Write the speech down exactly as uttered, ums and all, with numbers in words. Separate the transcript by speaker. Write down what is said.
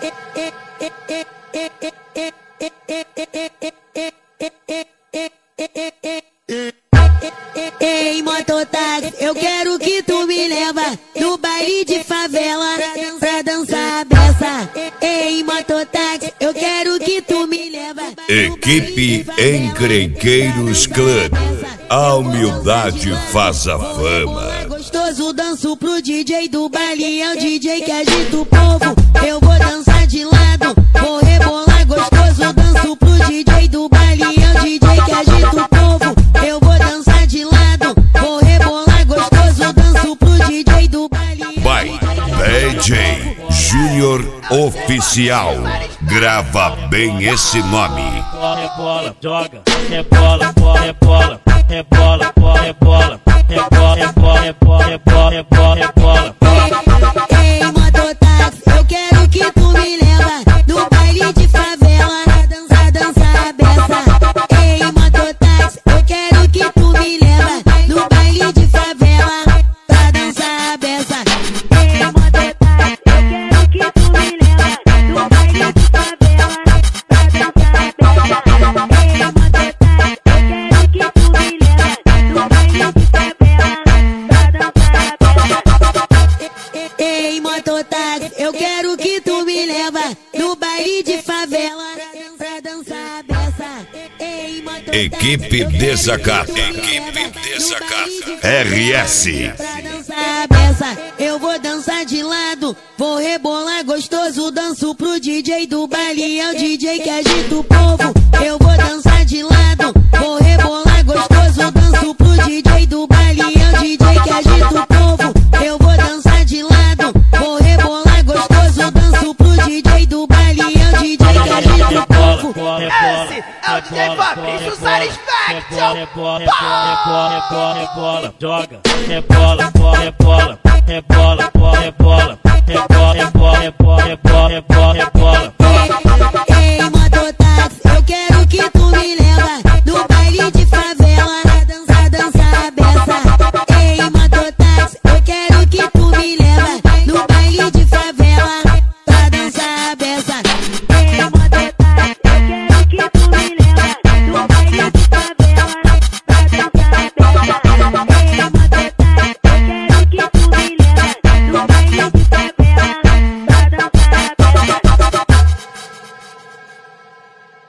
Speaker 1: Ei, mototáxi, eu quero que tu me leva no baile de favela pra dançar a beça. Ei, mototáxi, eu quero que tu me leva.
Speaker 2: Equipe Encrenqueiros Club. A humildade faz a fama.
Speaker 1: Gostoso, danço pro D J do baile, é o D J que agita o povo. Eu vou dançar de lado, vou rebolar gostoso, danço pro D J do baile, é o D J que agita o povo. Eu vou dançar de lado, vou rebolar gostoso, danço pro D J do baile.
Speaker 2: By D J Júnior Oficial. Grava bem esse nome.
Speaker 3: Rebola, joga, rebola, rebola, rebola, rebola, rebola, rebola, rebola, rebola, rebola.
Speaker 1: Ei, mototáxi, eu quero que tu me leva no baile de favela pra dançar, dançar a beça. Ei, mototáxi, eu quero que tu me leva no baile de favela pra dançar a beça. Ei, mototáxi, eu quero que tu me leva no baile de favela pra dançar a beça. Ei, mototáxi, eu quero que tu me leva no baile de favela pra dançar a beça. Ei, mototáxi, eu quero que tu me leva no baile de favela pra dançar a beça. Ei, mototáxi,
Speaker 2: Equipe Desacato. Equipe Desacato. R S.
Speaker 1: pra dançar a beça, eu vou dançar de lado, vou rebolar gostoso, danço pro D J do baile, é o D J que agita o povo. Eu vou dançar de lado, vou rebolar gostoso, danço pro D J do baile, é o D J que agita o povo. Eu vou dançar de lado, vou rebolar gostoso, danço pro D J do baile, é o D J que agita o povo.
Speaker 4: Esse é o D J Fabrício Satisfaction.
Speaker 3: Rebola, rebola, rebola, rebola, joga, rebola, rebola, rebola, rebola, rebola.